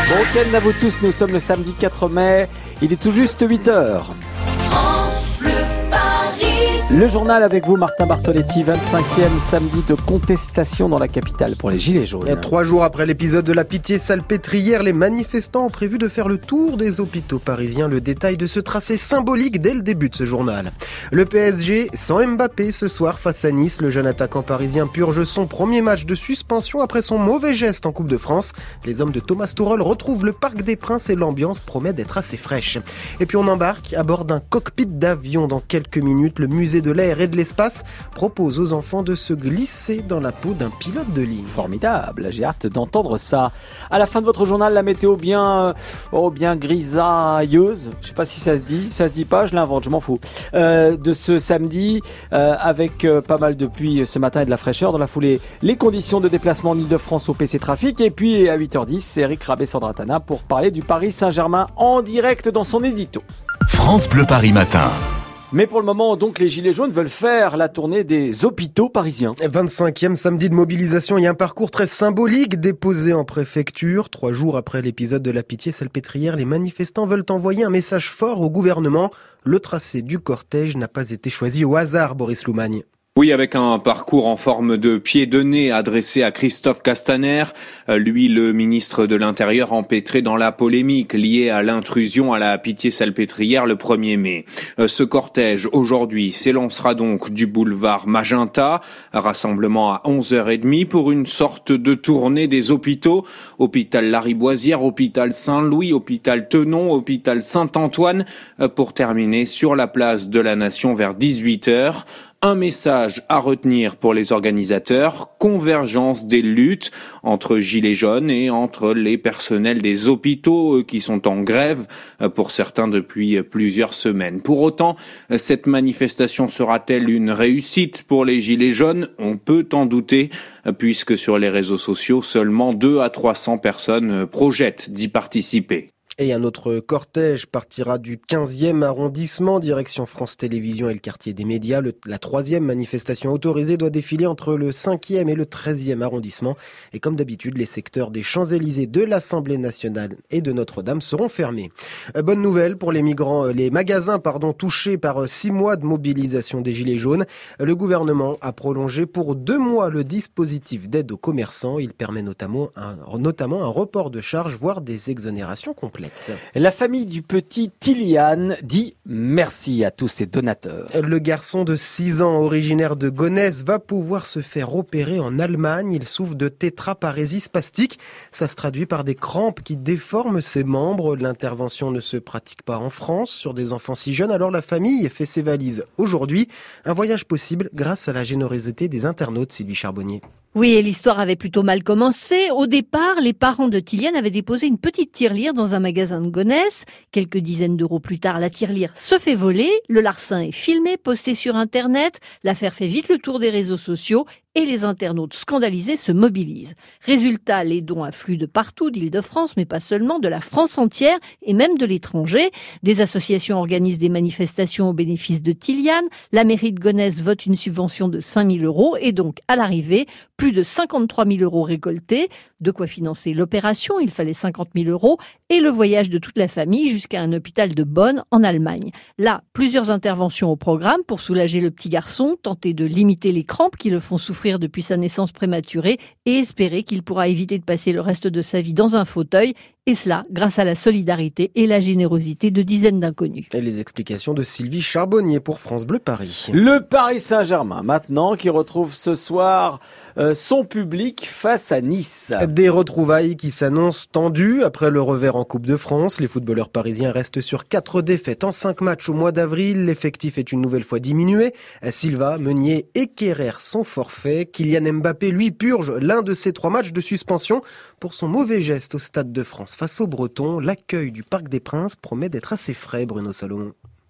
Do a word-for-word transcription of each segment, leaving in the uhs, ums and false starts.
Bon week-end à vous tous, nous sommes le samedi quatre mai, il est tout juste huit heures. France Bleu Paris. Le journal avec vous, Martin Bartoletti, vingt-cinquième samedi de contestation dans la capitale pour les Gilets jaunes. Et trois jours après l'épisode de la Pitié-Salpêtrière, les manifestants ont prévu de faire le tour des hôpitaux parisiens. Le détail de ce tracé symbolique dès le début de ce journal. Le P S G sans Mbappé ce soir face à Nice. Le jeune attaquant parisien purge son premier match de suspension après son mauvais geste en Coupe de France. Les hommes de Thomas Tuchel retrouvent le Parc des Princes et l'ambiance promet d'être assez fraîche. Et puis on embarque à bord d'un cockpit d'avion dans quelques minutes. Le musée de l'air et de l'espace propose aux enfants de se glisser dans la peau d'un pilote de ligne. Formidable, j'ai hâte d'entendre ça. À la fin de votre journal, la météo bien, oh, bien grisailleuse. Je sais pas si ça se dit, ça se dit pas, je l'invente, je m'en fous. Euh, de ce samedi, euh, avec euh, pas mal de pluie ce matin et de la fraîcheur. Dans la foulée, les conditions de déplacement en Ile-de-France au P C Trafic. Et puis à huit heures dix, c'est Eric Rabé-Sandratana pour parler du Paris Saint-Germain en direct dans son édito. France Bleu Paris Matin. Mais pour le moment, donc, les Gilets jaunes veulent faire la tournée des hôpitaux parisiens. vingt-cinquième samedi de mobilisation et un parcours très symbolique déposé en préfecture. Trois jours après l'épisode de la Pitié-Salpêtrière, les manifestants veulent envoyer un message fort au gouvernement. Le tracé du cortège n'a pas été choisi au hasard, Boris Loumagne. Oui, avec un parcours en forme de pied de nez adressé à Christophe Castaner, lui, le ministre de l'Intérieur, empêtré dans la polémique liée à l'intrusion à la Pitié-Salpêtrière le premier mai. Ce cortège, aujourd'hui, s'élancera donc du boulevard Magenta, rassemblement à onze heures trente pour une sorte de tournée des hôpitaux. Hôpital Lariboisière, hôpital Saint-Louis, hôpital Tenon, hôpital Saint-Antoine, pour terminer sur la place de la Nation vers dix-huit heures. Un message à retenir pour les organisateurs, convergence des luttes entre gilets jaunes et entre les personnels des hôpitaux qui sont en grève, pour certains depuis plusieurs semaines. Pour autant, cette manifestation sera-t-elle une réussite pour les gilets jaunes ? On peut en douter, puisque sur les réseaux sociaux, seulement deux à trois cents personnes projettent d'y participer. Et un autre cortège partira du quinzième arrondissement, direction France Télévisions et le quartier des médias. Le, la troisième manifestation autorisée doit défiler entre le cinquième et le treizième arrondissement. Et comme d'habitude, les secteurs des Champs-Élysées, de l'Assemblée nationale et de Notre-Dame seront fermés. Bonne nouvelle pour les migrants, les magasins pardon, touchés par six mois de mobilisation des Gilets jaunes. Le gouvernement a prolongé pour deux mois le dispositif d'aide aux commerçants. Il permet notamment un, notamment un report de charges, voire des exonérations complètes. La famille du petit Tilian dit merci à tous ses donateurs. Le garçon de six ans, originaire de Gonesse, va pouvoir se faire opérer en Allemagne. Il souffre de tétraparésie spastique. Ça se traduit par des crampes qui déforment ses membres. L'intervention ne se pratique pas en France sur des enfants si jeunes. Alors la famille fait ses valises aujourd'hui. Un voyage possible grâce à la générosité des internautes, Sylvie Charbonnier. Oui, et l'histoire avait plutôt mal commencé. Au départ, les parents de Tilian avaient déposé une petite tirelire dans un magasin de Gonesse. Quelques dizaines d'euros plus tard, la tirelire se fait voler. Le larcin est filmé, posté sur Internet. L'affaire fait vite le tour des réseaux sociaux et les internautes scandalisés se mobilisent. Résultat, les dons affluent de partout, d'Île-de-France, mais pas seulement, de la France entière et même de l'étranger. Des associations organisent des manifestations au bénéfice de Tilian. La mairie de Gonesse vote une subvention de cinq mille euros et donc, à l'arrivée, plus de cinquante-trois mille euros récoltés. De quoi financer l'opération, il fallait cinquante mille euros, et le voyage de toute la famille jusqu'à un hôpital de Bonn, en Allemagne. Là, plusieurs interventions au programme pour soulager le petit garçon, tenter de limiter les crampes qui le font souffrir depuis sa naissance prématurée et espérer qu'il pourra éviter de passer le reste de sa vie dans un fauteuil. Et cela grâce à la solidarité et la générosité de dizaines d'inconnus. Et les explications de Sylvie Charbonnier pour France Bleu Paris. Le Paris Saint-Germain, maintenant, qui retrouve ce soir euh, son public face à Nice. Des retrouvailles qui s'annoncent tendues après le revers en Coupe de France. Les footballeurs parisiens restent sur quatre défaites en cinq matchs au mois d'avril. L'effectif est une nouvelle fois diminué. Silva, Meunier et Kerrer sont forfaits. Kylian Mbappé, lui, purge l'un de ses trois matchs de suspension pour son mauvais geste au Stade de France. Face aux Bretons, l'accueil du Parc des Princes promet d'être assez frais, Bruno Salomon.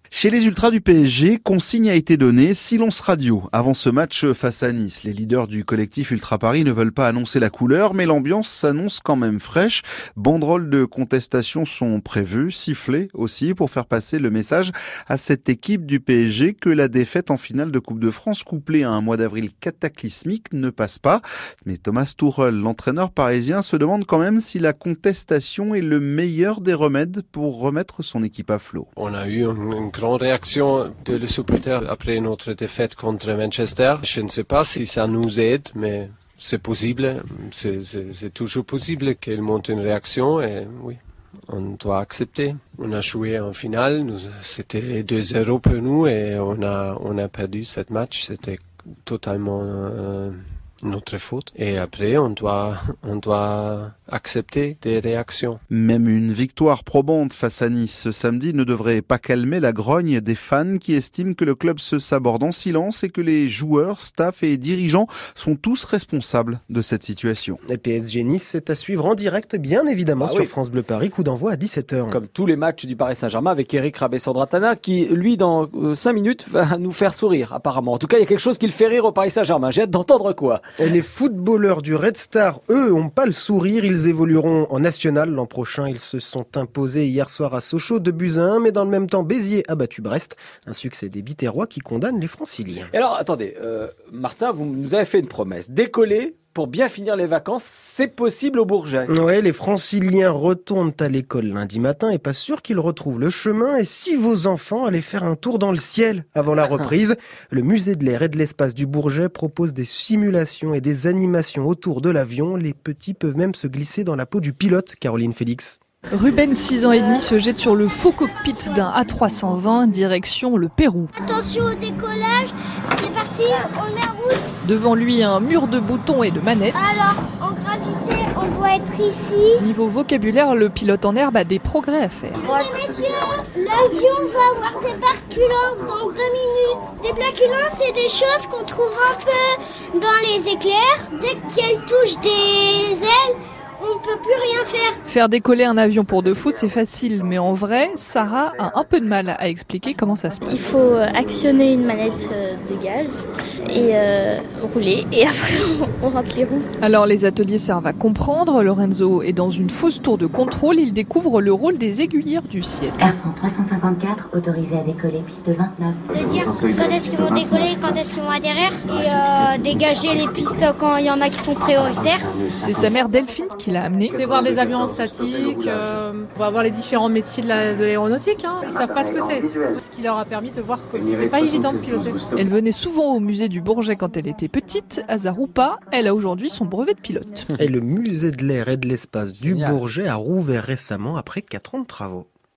Chez les ultras du P S G, consigne a été donnée, silence radio. Avant ce match face à Nice, les leaders du collectif Ultra Paris ne veulent pas annoncer la couleur, mais l'ambiance s'annonce quand même fraîche. Banderoles de contestation sont prévues, sifflets aussi, pour faire passer le message à cette équipe du P S G que la défaite en finale de Coupe de France, couplée à un mois d'avril cataclysmique, ne passe pas. Mais Thomas Tuchel, l'entraîneur parisien, se demande quand même si la contestation est le meilleur des remèdes pour remettre son équipe à flot. On a eu une, une grande réaction de les supporters après notre défaite contre Manchester. Je ne sais pas si ça nous aide, mais c'est possible. C'est, c'est, c'est toujours possible qu'elle monte une réaction et oui, on doit accepter. On a joué en finale, nous, c'était deux zéro pour nous et on a, on a perdu cette match. C'était totalement euh, notre faute. Et après, on doit, on doit accepter des réactions. Même une victoire probante face à Nice ce samedi ne devrait pas calmer la grogne des fans qui estiment que le club se saborde en silence et que les joueurs, staff et dirigeants sont tous responsables de cette situation. Et P S G Nice, c'est à suivre en direct, bien évidemment, bah sur oui. France Bleu Paris, coup d'envoi à dix-sept heures. Comme tous les matchs du Paris Saint-Germain avec Eric Rabessandratana qui, lui, dans cinq minutes, va nous faire sourire, apparemment. En tout cas, il y a quelque chose qui le fait rire au Paris Saint-Germain. J'ai hâte d'entendre quoi. Et les footballeurs du Red Star, eux, ont pas le sourire. Ils évolueront en national l'an prochain. Ils se sont imposés hier soir à Sochaux deux buts à un, mais dans le même temps, Béziers a battu Brest. Un succès des Biterrois qui condamne les Franciliens. Et alors, attendez, euh, Martin, vous nous avez fait une promesse. Décoller pour bien finir les vacances, c'est possible au Bourget. Ouais, les Franciliens retournent à l'école lundi matin et pas sûr qu'ils retrouvent le chemin. Et si vos enfants allaient faire un tour dans le ciel avant la reprise, le musée de l'air et de l'espace du Bourget propose des simulations et des animations autour de l'avion. Les petits peuvent même se glisser dans la peau du pilote, Caroline Félix. Ruben, six ans et demi, se jette sur le faux cockpit d'un A trois cent vingt, direction le Pérou. Attention au décollage, c'est parti, on met en route. Devant lui, un mur de boutons et de manettes. Alors, en gravité, on doit être ici. Niveau vocabulaire, le pilote en herbe a des progrès à faire. Mesdames et messieurs, l'avion va avoir des barculances dans deux minutes. Des barculances, c'est des choses qu'on trouve un peu dans les éclairs. Dès qu'elles touchent des ailes, on ne peut plus rien faire. Faire décoller un avion pour de faux, c'est facile, mais en vrai, Sarah a un peu de mal à expliquer comment ça se passe. Il faut actionner une manette de gaz et euh, rouler, et après on rentre les roues. Alors les ateliers servent à comprendre. Lorenzo est dans une fausse tour de contrôle, il découvre le rôle des aiguilleurs du ciel. Air France trois cent cinquante-quatre, autorisé à décoller, piste vingt-neuf. De dire quand est-ce qu'ils vont décoller, quand est-ce qu'ils vont atterrir, et euh, dégager les pistes quand il y en a qui sont prioritaires. C'est sa mère Delphine qui l'a amené. Je vais voir des avions en statique, euh, on va voir les différents métiers de, la, de l'aéronautique. Hein. Ils savent pas ce que c'est. Ce qui leur a permis de voir que c'était pas évident de piloter. Elle venait souvent au musée du Bourget quand elle était petite. Hasard ou pas, elle a aujourd'hui son brevet de pilote. Et le musée de l'air et de l'espace du Génial. Bourget a rouvert récemment après quatre ans de travaux.